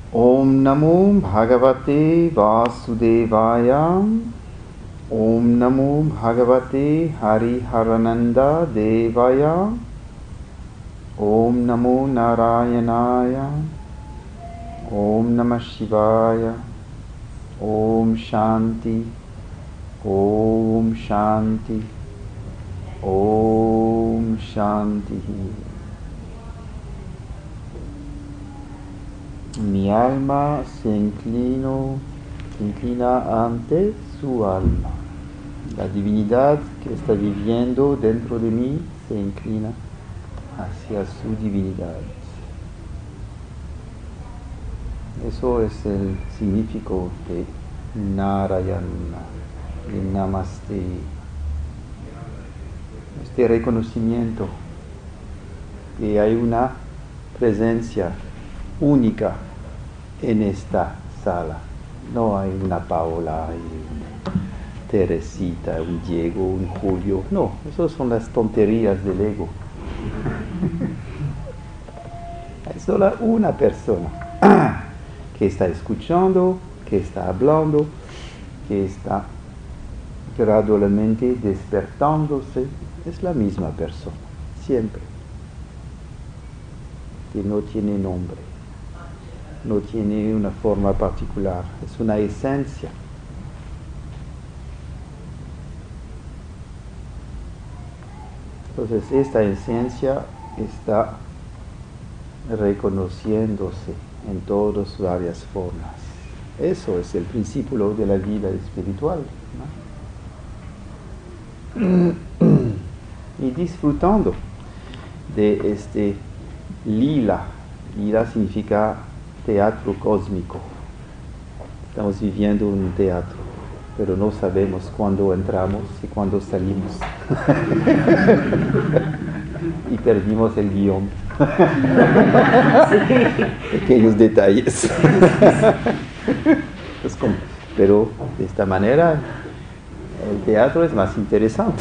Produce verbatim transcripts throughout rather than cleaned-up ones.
Om Namo Bhagavate Vasudevaya. Om Namo Bhagavate Hariharananda Devaya. Om Namo Narayanaya. Om Namah Shivaya. Om Shanti. Om Shanti. Om Shanti. Mi alma se inclino, se inclina ante su alma. La divinidad que está viviendo dentro de mí se inclina hacia su divinidad. Eso es el significado de Narayana, de Namaste. Este reconocimiento que hay una presencia única en esta sala. No hay una Paola, hay una Teresita, un Diego, un Julio. No, esas son las tonterías del ego. Hay solo una persona que está escuchando, que está hablando, que está gradualmente despertándose. Es la misma persona, siempre. Que no tiene nombre, no tiene una forma particular, es una esencia. Entonces esta esencia está reconociéndose en todas varias formas. Eso es el principio de la vida espiritual, ¿no? Y disfrutando de este lila. Lila significa teatro cósmico. Estamos viviendo un teatro, pero no sabemos cuándo entramos y cuándo salimos. Y perdimos el guión. Pequeños detalles. Pues como, pero de esta manera el teatro es más interesante.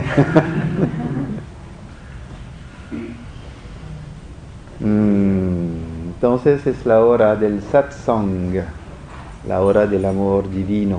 Entonces es la hora del satsang, la hora del amor divino.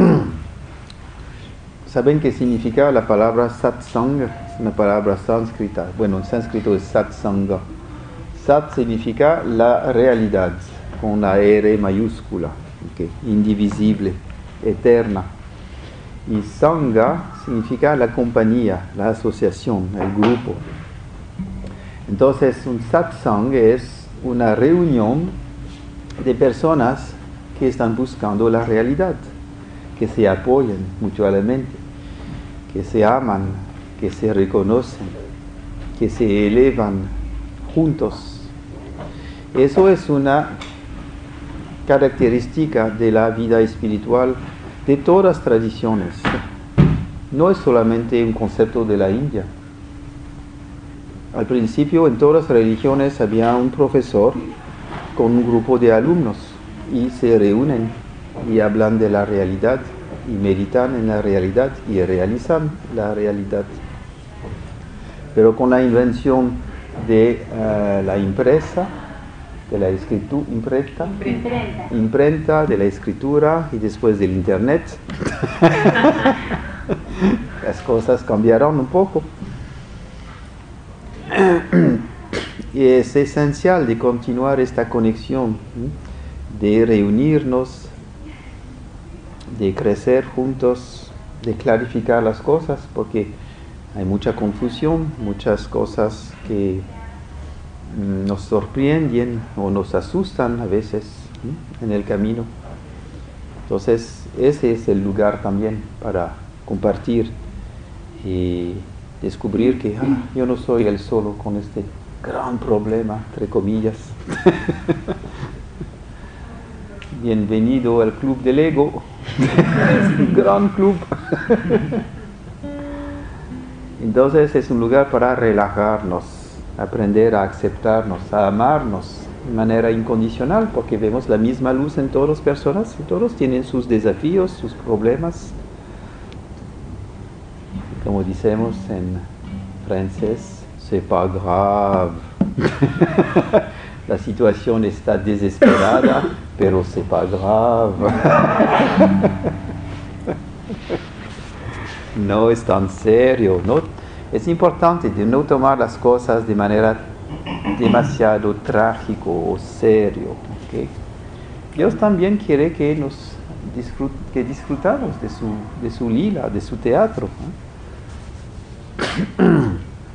¿Saben qué significa la palabra satsang? Es una palabra sánscrita. Bueno, en sánscrito es satsanga. Sat significa la realidad, con la R mayúscula, okay, indivisible, eterna. Y sangha significa la compañía, la asociación, el grupo. Entonces, un satsang es una reunión de personas que están buscando la realidad, que se apoyan mutuamente, que se aman, que se reconocen, que se elevan juntos. Eso es una característica de la vida espiritual de todas las tradiciones. No es solamente un concepto de la India. Al principio en todas las religiones había un profesor con un grupo de alumnos y se reúnen y hablan de la realidad y meditan en la realidad y realizan la realidad. Pero con la invención de uh, la impresa, de la escritura, imprenta, imprenta. imprenta, de la escritura y después del internet, las cosas cambiaron un poco. Y es esencial de continuar esta conexión, de reunirnos, de crecer juntos, de clarificar las cosas, porque hay mucha confusión, muchas cosas que nos sorprenden o nos asustan a veces, ¿sí?, en el camino. Entonces ese es el lugar también para compartir y descubrir que ah, yo no soy el solo con este gran problema, entre comillas. Bienvenido al club del ego. Es un gran club. Entonces es un lugar para relajarnos, aprender a aceptarnos, a amarnos de manera incondicional, porque vemos la misma luz en todas las personas y todos tienen sus desafíos, sus problemas. Como decimos en francés, c'est pas grave. la situación está desesperada, pero c'est pas grave. No es tan serio, no, es importante de no tomar las cosas de manera demasiado trágico o serio. ¿Okay? Dios también quiere que nos disfrut que disfrutamos de su, de su lila, de su teatro. ¿No?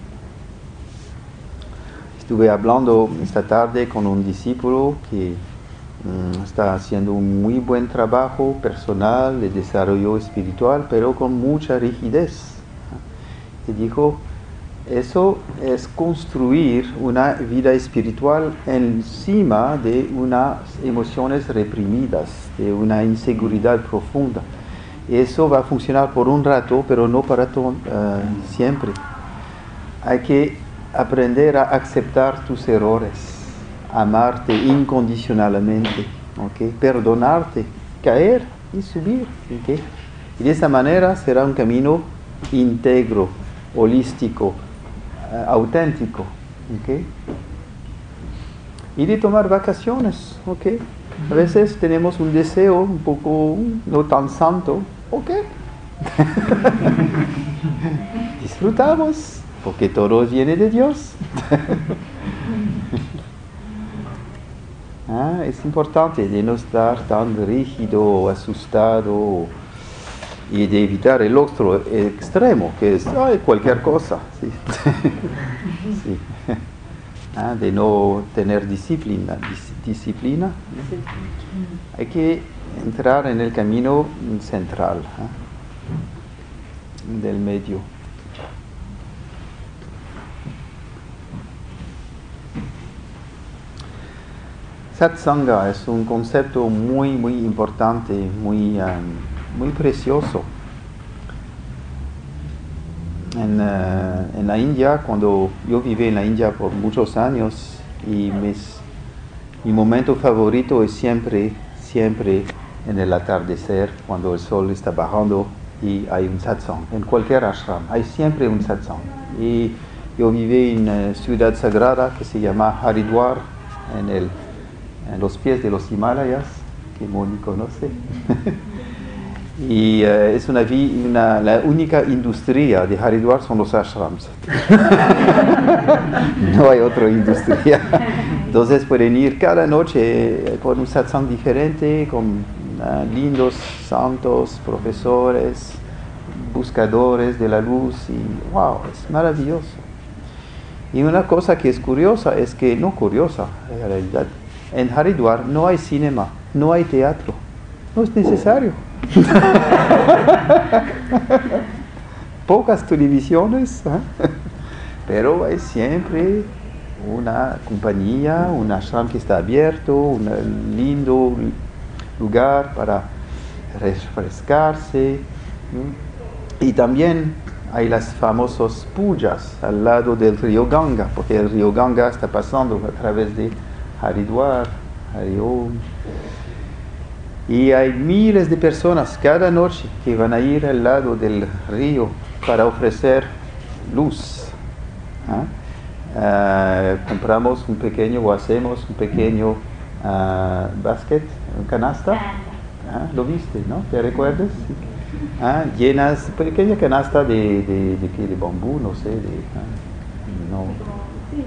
Estuve hablando esta tarde con un discípulo que um, está haciendo un muy buen trabajo personal de desarrollo espiritual, pero con mucha rigidez. Y dijo, eso es construir una vida espiritual encima de unas emociones reprimidas, de una inseguridad profunda. Eso va a funcionar por un rato, pero no para todo, uh, siempre. Hay que aprender a aceptar tus errores, amarte incondicionalmente, ¿okay? Perdonarte, caer y subir. ¿Okay? Y de esa manera será un camino íntegro, holístico, uh, auténtico. ¿Okay? Y de tomar vacaciones. ¿Okay? A veces tenemos un deseo un poco no tan santo. ¿Ok? Disfrutamos. Porque todo viene de Dios. Ah, es importante de no estar tan rígido, asustado y de evitar el otro extremo, que es ay, cualquier cosa. ¿Sí? Sí. Ah, de no tener disciplina. Dis disciplina. Hay que entrar en el camino central, ¿eh? Del medio. Satsanga es un concepto muy, muy importante, muy, um, muy precioso. En, uh, en la India, cuando yo viví en la India por muchos años, y mis, mi momento favorito es siempre, siempre en el atardecer, cuando el sol está bajando y hay un satsang. En cualquier ashram hay siempre un satsang. Y yo viví en una ciudad sagrada que se llama Haridwar, en el en los pies de los Himalayas, que Moni conoce. Y uh, es una, una, la única industria de Haridwar son los ashrams. No hay otra industria. Entonces pueden ir cada noche con un satsang diferente, con uh, lindos santos, profesores, buscadores de la luz, y wow, es maravilloso. Y una cosa que es curiosa es que, no curiosa, en realidad, en Haridwar no hay cinema, no hay teatro, no es necesario. Pocas televisiones, ¿eh? Pero hay siempre una compañía, un ashram que está abierto, un lindo lugar para refrescarse. ¿Sí? Y también hay las famosas pujas al lado del río Ganga, porque el río Ganga está pasando a través de Haridwar, Hariom. Y hay miles de personas cada noche que van a ir al lado del río para ofrecer luz. ¿Ah? Uh, compramos un pequeño, o hacemos un pequeño uh, basket, un canasta. ¿Ah? ¿Lo viste, no? ¿Te recuerdas? ¿Ah? Llenas, pequeña canasta de, de, de, de, de bambú, no sé, de, ¿ah? No.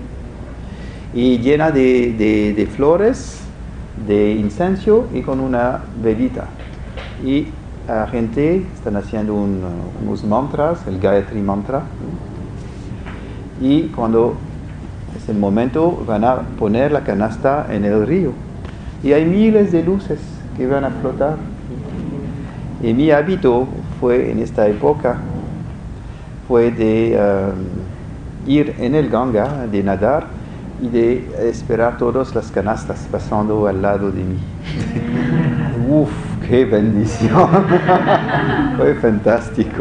Y llena de, de, de flores, de incienso y con una velita. Y la gente están haciendo un, unos mantras, el Gayatri mantra. Y cuando es el momento van a poner la canasta en el río. Y hay miles de luces que van a flotar. Y mi hábito fue en esta época, fue de um, ir en el Ganga, de nadar, y de esperar todas las canastas pasando al lado de mí. ¡Uf! ¡Qué bendición! Fue fantástico.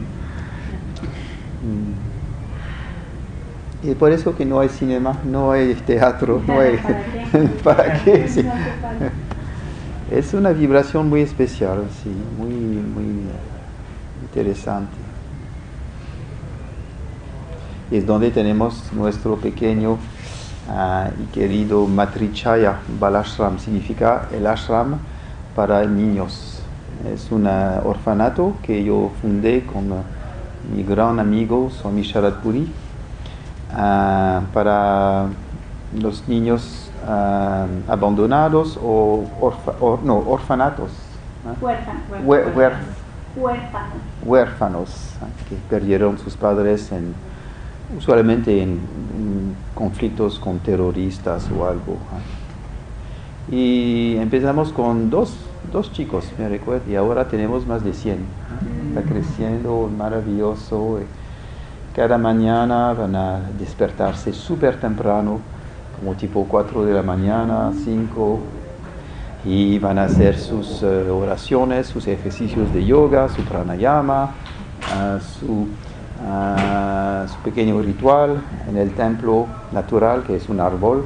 Y por eso que no hay cinema, no hay teatro, no hay... ¿Para qué? Sí. Es una vibración muy especial, sí, muy, muy interesante. Y es donde tenemos nuestro pequeño uh, y querido Matrichaya Balashram, significa el ashram para niños. Es un orfanato que yo fundé con uh, mi gran amigo Swami Sharad Puri uh, para los niños uh, abandonados o, orfa, or, no, orfanatos. ¿eh? Huérfanos. Hué, huér, Huérfanos. huérfanos ¿eh? que perdieron sus padres en, usualmente en, en conflictos con terroristas o algo. ¿eh? Y empezamos con dos, dos chicos, me recuerdo, y ahora tenemos más de cien. ¿eh? Está creciendo, maravilloso. Cada mañana van a despertarse súper temprano, como tipo cuatro de la mañana, cinco, y van a hacer sus uh, oraciones, sus ejercicios de yoga, su pranayama, uh, su, uh, su pequeño ritual en el templo natural, que es un árbol.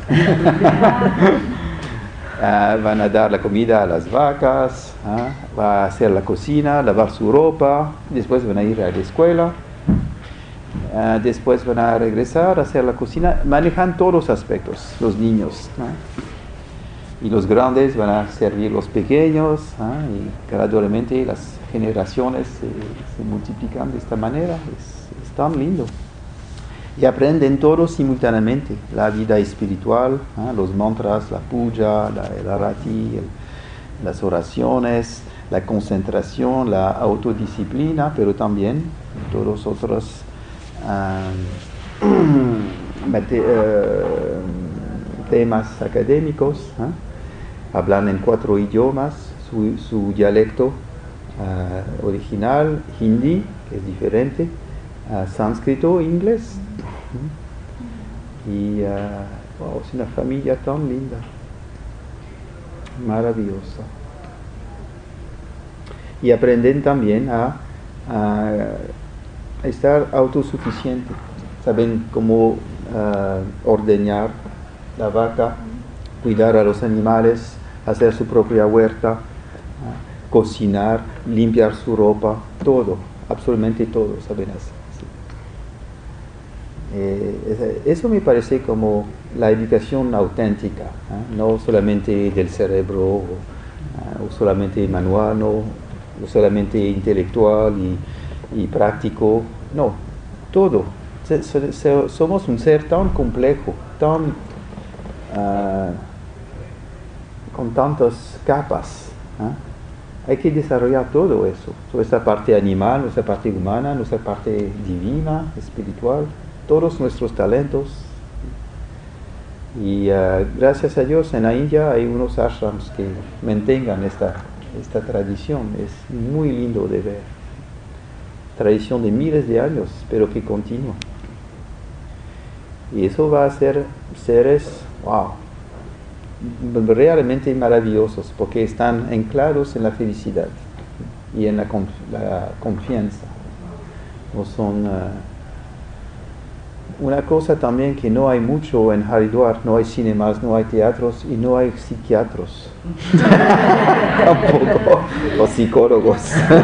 uh, van a dar la comida a las vacas, uh, va a hacer la cocina, lavar su ropa, después van a ir a la escuela. Uh, después van a regresar a hacer la cocina, manejan todos los aspectos, los niños, ¿no? Y los grandes van a servir los pequeños, ¿no? Y gradualmente las generaciones se, se multiplican de esta manera, es, es tan lindo. Y aprenden todos simultáneamente, la vida espiritual, ¿no? Los mantras, la puja, la, el arati, el, las oraciones, la concentración, la autodisciplina, pero también todos los otros Um, mate, uh, temas académicos, ¿eh? Hablan en cuatro idiomas, su, su dialecto uh, original, hindi, que es diferente, uh, sánscrito, inglés, ¿eh? Y uh, wow, es una familia tan linda, maravillosa. Y aprenden también a, a estar autosuficiente, saben cómo uh, ordeñar la vaca, cuidar a los animales, hacer su propia huerta, uh, cocinar, limpiar su ropa, todo, absolutamente todo saben hacer. Sí. Eh, eso me parece como la educación auténtica, ¿eh? No solamente del cerebro, o, uh, o solamente manual, no, o solamente intelectual y y práctico, no, todo. Se, se, se, somos un ser tan complejo, tan uh, con tantas capas. ¿eh? Hay que desarrollar todo eso, nuestra parte animal, nuestra parte humana, nuestra parte divina, espiritual, todos nuestros talentos. Y uh, gracias a Dios en la India hay unos ashrams que mantengan esta, esta tradición, es muy lindo de ver. Tradición de miles de años, pero que continúa. Y eso va a ser seres, wow, realmente maravillosos, porque están anclados en la felicidad y en la, conf la confianza. No son, uh, una cosa también que no hay mucho en Haridwar, no hay cinemas, no hay teatros y no hay psiquiatros. Tampoco, o psicólogos.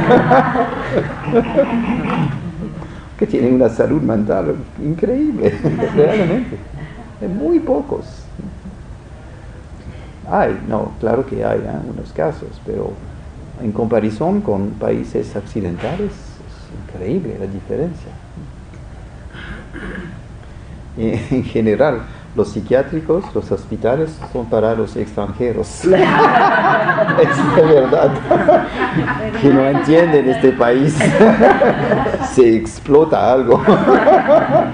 Que tienen una salud mental increíble, realmente. Hay muy pocos. Hay, no, claro que hay ¿eh? unos casos, pero en comparación con países occidentales es increíble la diferencia. En general, los psiquiátricos, los hospitales son para los extranjeros. Es de verdad. Que no entienden este país. Se explota algo.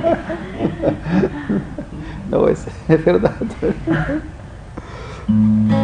No, es, es verdad.